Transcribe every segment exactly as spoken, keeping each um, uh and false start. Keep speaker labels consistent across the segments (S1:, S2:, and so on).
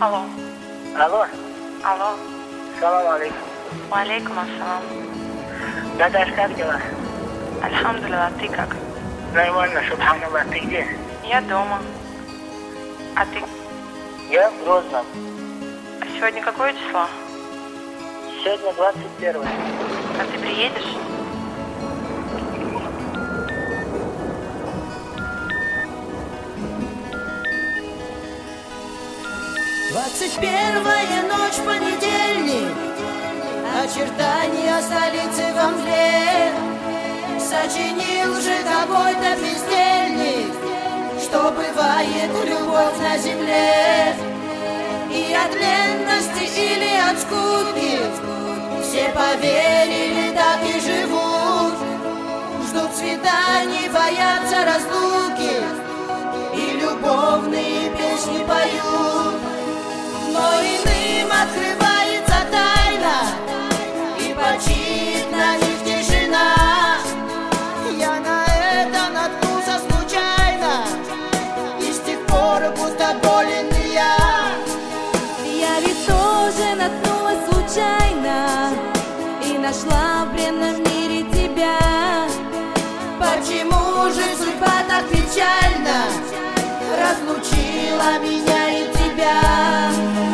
S1: Алло.
S2: Алло.
S1: Алло.
S2: Салам алейкум.
S1: Валейкум ассалам.
S2: Дадаш, как дела?
S1: Альхамдулилlah, ты как?
S2: Нормально, субханаллах. Ты где?
S1: Я дома. А ты?
S2: Я в Грозном.
S1: А сегодня какое число?
S2: Сегодня двадцать первое.
S1: А ты приедешь?
S3: Двадцать первая ночь, понедельник, очертания столицы во мгле. Сочинил же какой-то бездельник, что бывает любовь на земле. И от ленности или от скуки все поверили, так и живут. Ждут свиданий, боятся разлуки и любовные песни поют. Но иным открывается тайна, и почит на них тишина. Я на это наткнулся случайно, и с тех пор будто болен я.
S4: Я ведь тоже наткнулась случайно и нашла в бренном мире тебя.
S3: Почему же судьба так печально разлучила меня и тебя?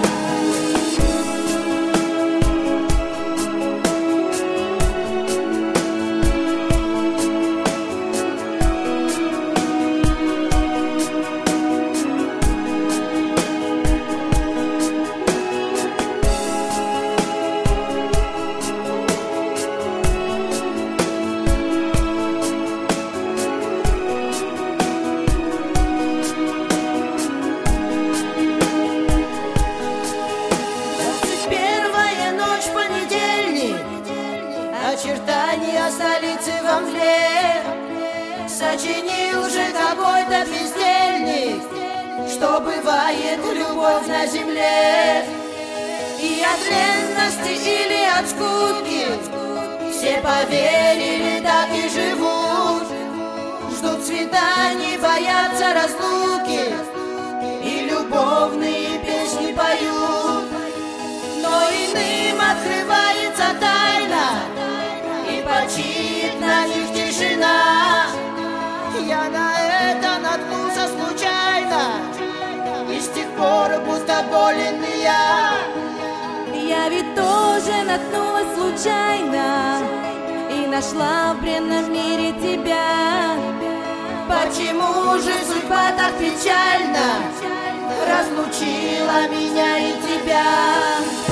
S3: Очертания столицы во мгле. Сочинил же какой-то бездельник, что бывает любовь на земле. И от ленности или от скуки все поверили, так и живут. Ждут свиданий, боятся разлуки и любовные песни поют. Но иным открывается тайна, и почит на них тишина. Я на это наткнулся случайно, и с тех пор будто болен я.
S4: Я ведь тоже наткнулась случайно и нашла в бренном мире тебя.
S3: Почему же судьба так печально разлучила меня и тебя?